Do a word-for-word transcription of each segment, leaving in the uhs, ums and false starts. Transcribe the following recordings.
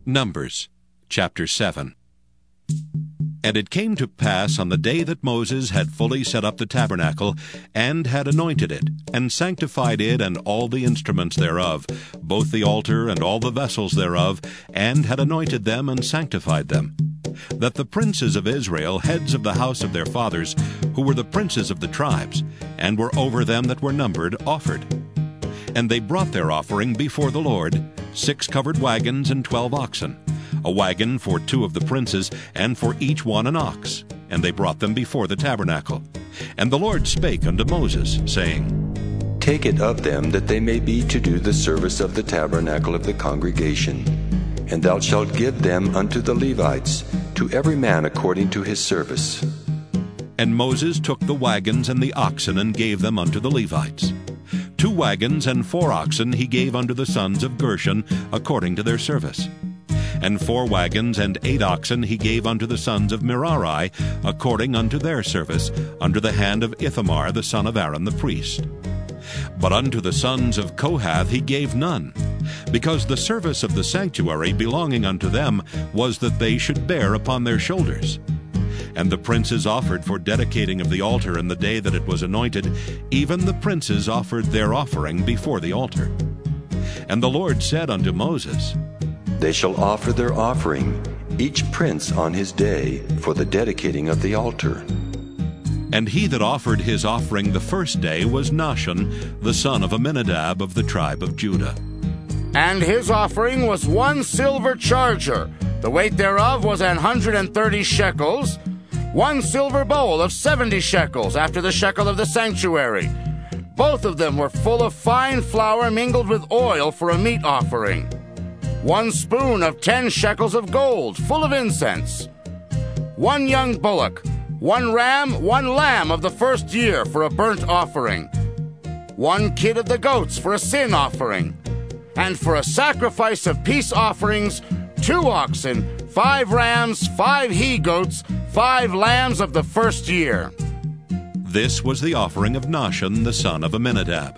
Numbers chapter seven. And it came to pass on the day that Moses had fully set up the tabernacle, and had anointed it, and sanctified it and all the instruments thereof, both the altar and all the vessels thereof, and had anointed them and sanctified them, that the princes of Israel, heads of the house of their fathers, who were the princes of the tribes, and were over them that were numbered, offered. And they brought their offering before the Lord, six covered wagons and twelve oxen, a wagon for two of the princes, and for each one an ox. And they brought them before the tabernacle. And the Lord spake unto Moses, saying, Take it of them, that they may be to do the service of the tabernacle of the congregation. And thou shalt give them unto the Levites, to every man according to his service. And Moses took the wagons and the oxen, and gave them unto the Levites. Two wagons and four oxen he gave unto the sons of Gershon, according to their service. And four wagons and eight oxen he gave unto the sons of Merari, according unto their service, under the hand of Ithamar the son of Aaron the priest. But unto the sons of Kohath he gave none, because the service of the sanctuary belonging unto them was that they should bear upon their shoulders. And the princes offered for dedicating of the altar in the day that it was anointed, even the princes offered their offering before the altar. And the Lord said unto Moses, They shall offer their offering, each prince on his day, for the dedicating of the altar. And he that offered his offering the first day was Nahshon, the son of Amminadab of the tribe of Judah. And his offering was one silver charger, the weight thereof was an hundred and thirty shekels, one silver bowl of seventy shekels, after the shekel of the sanctuary. Both of them were full of fine flour mingled with oil for a meat offering. One spoon of ten shekels of gold, full of incense. One young bullock, one ram, one lamb of the first year for a burnt offering. One kid of the goats for a sin offering. And for a sacrifice of peace offerings, two oxen, five rams, five he-goats, five lambs of the first year. This was the offering of Nahshon the son of Amminadab.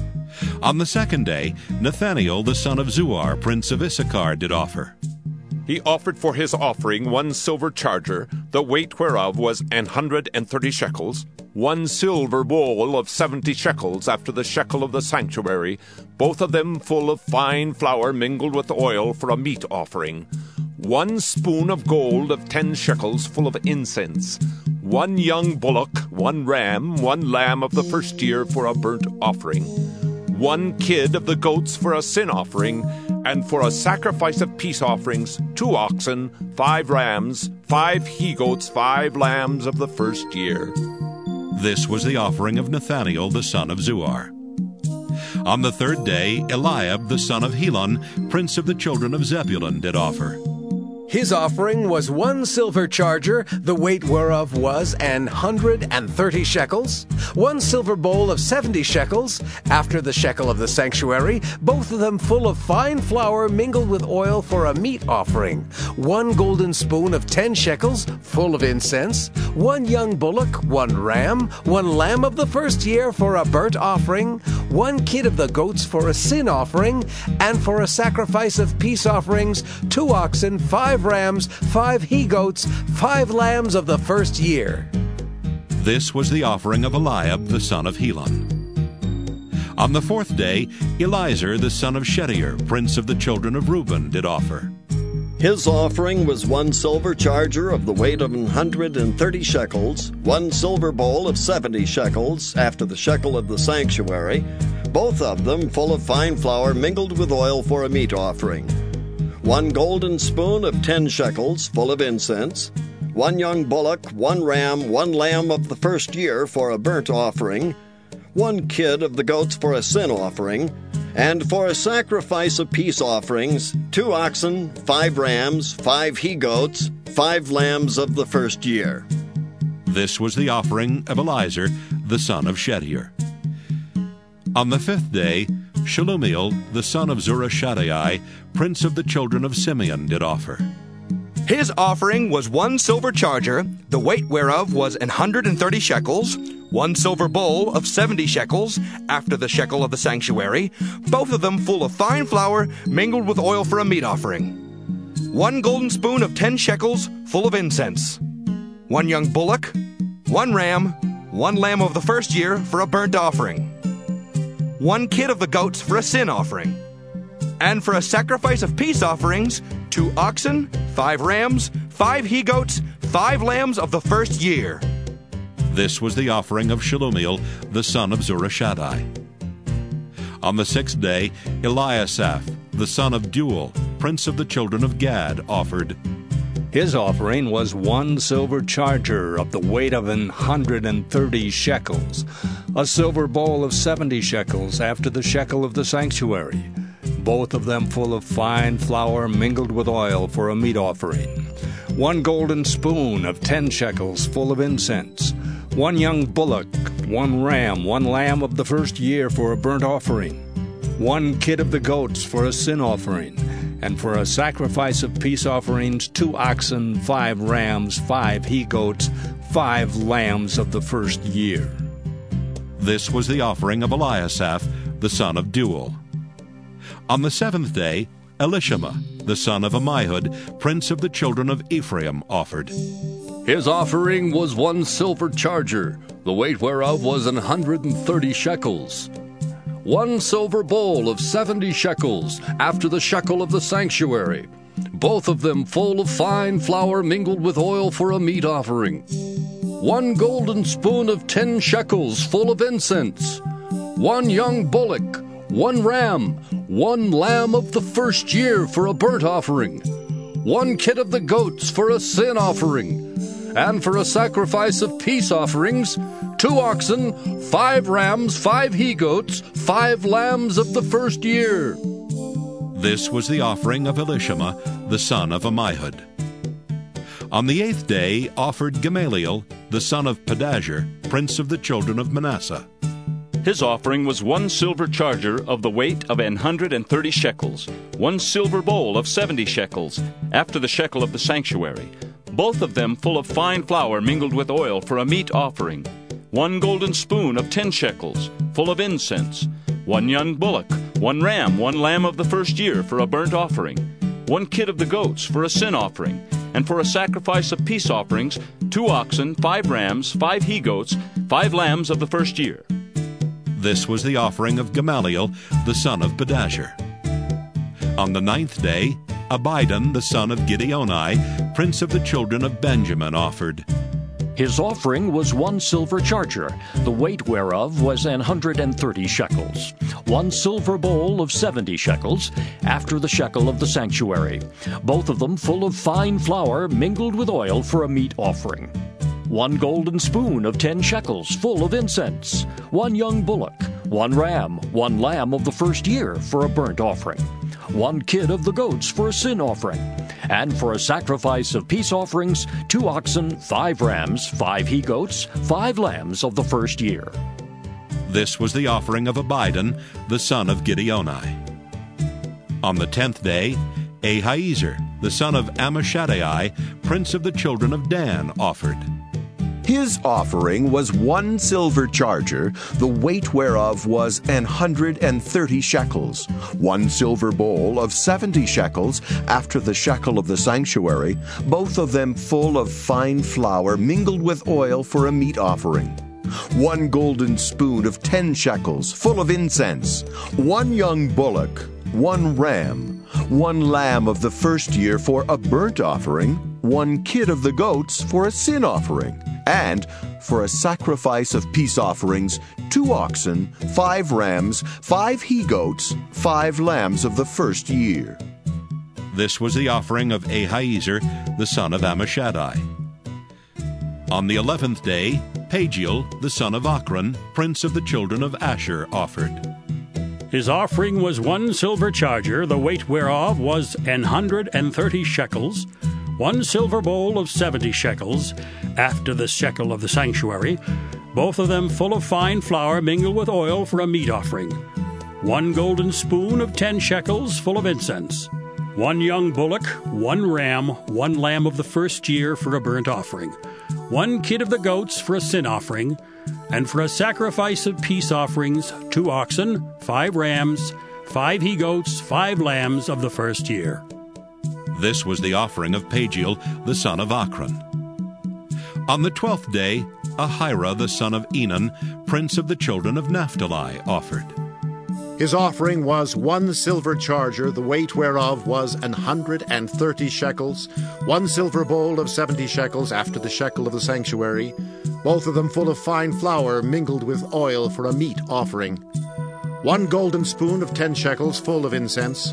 On the second day, Nathaniel the son of Zuar, prince of Issachar, did offer. He offered for his offering one silver charger, the weight whereof was an hundred and thirty shekels, one silver bowl of seventy shekels after the shekel of the sanctuary, both of them full of fine flour mingled with oil for a meat offering, one spoon of gold of ten shekels full of incense, one young bullock, one ram, one lamb of the first year for a burnt offering, one kid of the goats for a sin offering, and for a sacrifice of peace offerings, two oxen, five rams, five he-goats, five lambs of the first year. This was the offering of Nathaniel the son of Zuar. On the third day, Eliab the son of Helon, prince of the children of Zebulun, did offer. His offering was one silver charger, the weight whereof was an hundred and thirty shekels, one silver bowl of seventy shekels, after the shekel of the sanctuary, both of them full of fine flour mingled with oil for a meat offering, one golden spoon of ten shekels, full of incense, one young bullock, one ram, one lamb of the first year for a burnt offering, one kid of the goats for a sin offering, and for a sacrifice of peace offerings, two oxen, five rams, five he-goats, five lambs of the first year. This was the offering of Eliab the son of Helon. On the fourth day, Elizur the son of Shedeur, prince of the children of Reuben, did offer. His offering was one silver charger of the weight of an hundred and thirty shekels, one silver bowl of seventy shekels, after the shekel of the sanctuary, both of them full of fine flour mingled with oil for a meat offering, one golden spoon of ten shekels, full of incense, one young bullock, one ram, one lamb of the first year for a burnt offering, one kid of the goats for a sin offering, and for a sacrifice of peace offerings, two oxen, five rams, five he-goats, five lambs of the first year. This was the offering of Elizur the son of Shedeur. On the fifth day, Shelumiel the son of Zurishaddai, prince of the children of Simeon, did offer. His offering was one silver charger, the weight whereof was an hundred and thirty shekels, one silver bowl of seventy shekels, after the shekel of the sanctuary, both of them full of fine flour mingled with oil for a meat offering. one golden spoon of ten shekels full of incense, one young bullock, one ram, one lamb of the first year for a burnt offering, one kid of the goats for a sin offering, and for a sacrifice of peace offerings, two oxen, five rams, five he-goats, five lambs of the first year. This was the offering of Shelumiel, the son of Zurishaddai. On the sixth day, Eliasaph, the son of Deuel, prince of the children of Gad, offered. His offering was one silver charger of the weight of an hundred and thirty shekels, a silver bowl of seventy shekels after the shekel of the sanctuary, both of them full of fine flour mingled with oil for a meat offering, one golden spoon of ten shekels full of incense, one young bullock, one ram, one lamb of the first year for a burnt offering, one kid of the goats for a sin offering, and for a sacrifice of peace offerings, two oxen, five rams, five he-goats, five lambs of the first year. This was the offering of Eliasaph, the son of Deuel. On the seventh day, Elishama, the son of Ammihud, prince of the children of Ephraim, offered. His offering was one silver charger, the weight whereof was an hundred and thirty shekels. One silver bowl of seventy shekels, after the shekel of the sanctuary, both of them full of fine flour mingled with oil for a meat offering. One golden spoon of ten shekels, full of incense. One young bullock, one ram, one lamb of the first year for a burnt offering. One kid of the goats for a sin offering. And for a sacrifice of peace offerings, two oxen, five rams, five he-goats, five lambs of the first year. This was the offering of Elishama, the son of Ammihud. On the eighth day offered Gamaliel, the son of Pedahzur, prince of the children of Manasseh. His offering was one silver charger of the weight of an hundred and thirty shekels, one silver bowl of seventy shekels, after the shekel of the sanctuary, both of them full of fine flour mingled with oil for a meat offering, one golden spoon of ten shekels, full of incense, one young bullock, one ram, one lamb of the first year for a burnt offering, one kid of the goats for a sin offering, and for a sacrifice of peace offerings, two oxen, five rams, five he-goats, five lambs of the first year. This was the offering of Gamaliel, the son of Pedahzur. On the ninth day, Abidan, the son of Gideoni, prince of the children of Benjamin, offered. His offering was one silver charger, the weight whereof was an hundred and thirty shekels, one silver bowl of seventy shekels, after the shekel of the sanctuary, both of them full of fine flour mingled with oil for a meat offering. One golden spoon of ten shekels full of incense, one young bullock, one ram, one lamb of the first year for a burnt offering, one kid of the goats for a sin offering, and for a sacrifice of peace offerings, two oxen, five rams, five he-goats, five lambs of the first year. This was the offering of Abidan, the son of Gideoni. On the tenth day, Ahiezer, the son of Ammishaddai, prince of the children of Dan, offered. His offering was one silver charger, the weight whereof was an hundred and thirty shekels, one silver bowl of seventy shekels, after the shekel of the sanctuary, both of them full of fine flour mingled with oil for a meat offering. One golden spoon of ten shekels, full of incense, one young bullock, one ram, one lamb of the first year for a burnt offering, one kid of the goats for a sin offering, and for a sacrifice of peace offerings, two oxen, five rams, five he-goats, five lambs of the first year. This was the offering of Ahiezer, the son of Ammishaddai. On the eleventh day, Pagiel, the son of Ochran, prince of the children of Asher, offered. His offering was one silver charger, the weight whereof was an hundred and thirty shekels, one silver bowl of seventy shekels, after the shekel of the sanctuary, both of them full of fine flour mingled with oil for a meat offering, one golden spoon of ten shekels full of incense, one young bullock, one ram, one lamb of the first year for a burnt offering, one kid of the goats for a sin offering, and for a sacrifice of peace offerings, two oxen, five rams, five he-goats, five lambs of the first year. This was the offering of Pagiel, the son of Achan. On the twelfth day, Ahira, the son of Enan, prince of the children of Naphtali, offered. His offering was one silver charger, the weight whereof was an hundred and thirty shekels, one silver bowl of seventy shekels after the shekel of the sanctuary, both of them full of fine flour mingled with oil for a meat offering, one golden spoon of ten shekels full of incense,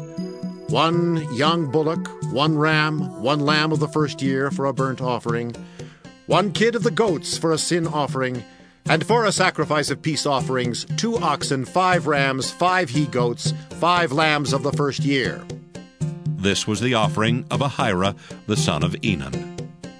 one young bullock, one ram, one lamb of the first year for a burnt offering, one kid of the goats for a sin offering, and for a sacrifice of peace offerings, two oxen, five rams, five he-goats, five lambs of the first year. This was the offering of Ahira, the son of Enan.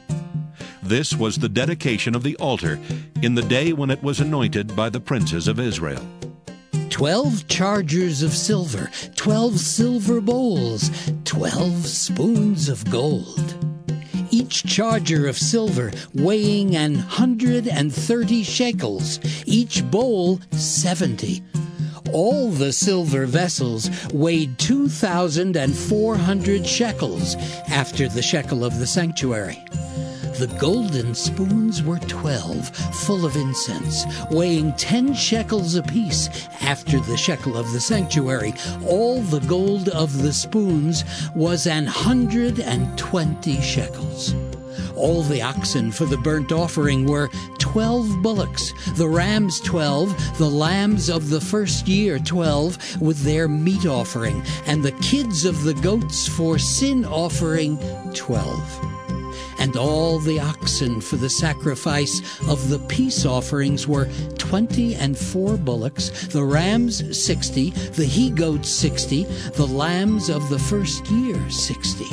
This was the dedication of the altar in the day when it was anointed by the princes of Israel. Twelve chargers of silver, twelve silver bowls, twelve spoons of gold. Each charger of silver weighing an hundred and thirty shekels, each bowl seventy. All the silver vessels weighed two thousand and four hundred shekels after the shekel of the sanctuary. The golden spoons were twelve, full of incense, weighing ten shekels apiece after the shekel of the sanctuary. All the gold of the spoons was an hundred and twenty shekels. All the oxen for the burnt offering were twelve bullocks, the rams twelve, the lambs of the first year twelve, with their meat offering, and the kids of the goats for sin offering twelve. And all the oxen for the sacrifice of the peace offerings were twenty and four bullocks, the rams sixty, the he-goats sixty, the lambs of the first year sixty.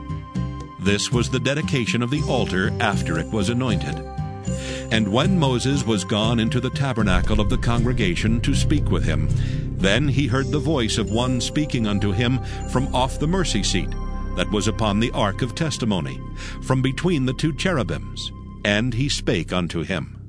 This was the dedication of the altar after it was anointed. And when Moses was gone into the tabernacle of the congregation to speak with him, then he heard the voice of one speaking unto him from off the mercy seat that was upon the ark of testimony, from between the two cherubims. And he spake unto him.